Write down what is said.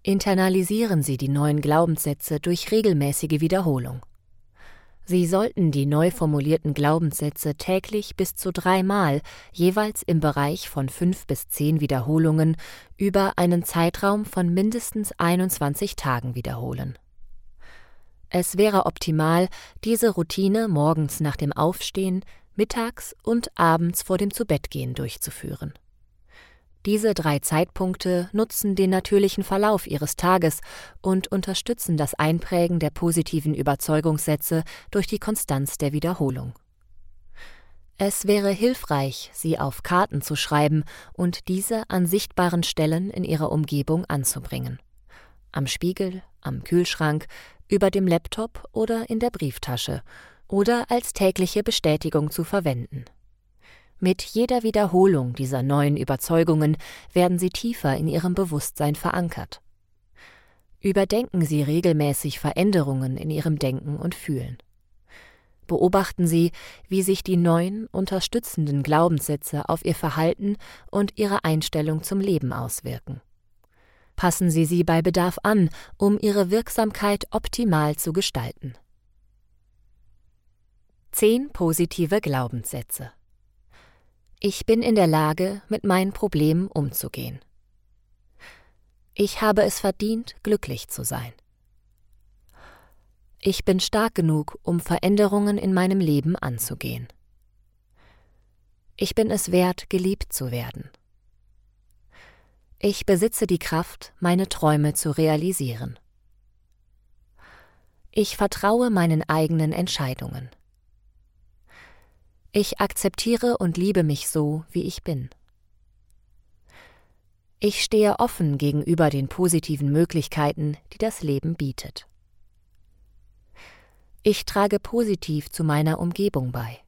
Internalisieren Sie die neuen Glaubenssätze durch regelmäßige Wiederholung. Sie sollten die neu formulierten Glaubenssätze täglich bis zu 3 Mal, jeweils im Bereich von 5 bis 10 Wiederholungen, über einen Zeitraum von mindestens 21 Tagen wiederholen. Es wäre optimal, diese Routine morgens nach dem Aufstehen, mittags und abends vor dem Zubettgehen durchzuführen. Diese 3 Zeitpunkte nutzen den natürlichen Verlauf Ihres Tages und unterstützen das Einprägen der positiven Überzeugungssätze durch die Konstanz der Wiederholung. Es wäre hilfreich, sie auf Karten zu schreiben und diese an sichtbaren Stellen in Ihrer Umgebung anzubringen. Am Spiegel, am Kühlschrank, über dem Laptop oder in der Brieftasche oder als tägliche Bestätigung zu verwenden. Mit jeder Wiederholung dieser neuen Überzeugungen werden sie tiefer in Ihrem Bewusstsein verankert. Überdenken Sie regelmäßig Veränderungen in Ihrem Denken und Fühlen. Beobachten Sie, wie sich die neuen, unterstützenden Glaubenssätze auf Ihr Verhalten und Ihre Einstellung zum Leben auswirken. Passen Sie sie bei Bedarf an, um ihre Wirksamkeit optimal zu gestalten. 10 positive Glaubenssätze. Ich bin in der Lage, mit meinen Problemen umzugehen. Ich habe es verdient, glücklich zu sein. Ich bin stark genug, um Veränderungen in meinem Leben anzugehen. Ich bin es wert, geliebt zu werden. Ich besitze die Kraft, meine Träume zu realisieren. Ich vertraue meinen eigenen Entscheidungen. Ich akzeptiere und liebe mich so, wie ich bin. Ich stehe offen gegenüber den positiven Möglichkeiten, die das Leben bietet. Ich trage positiv zu meiner Umgebung bei.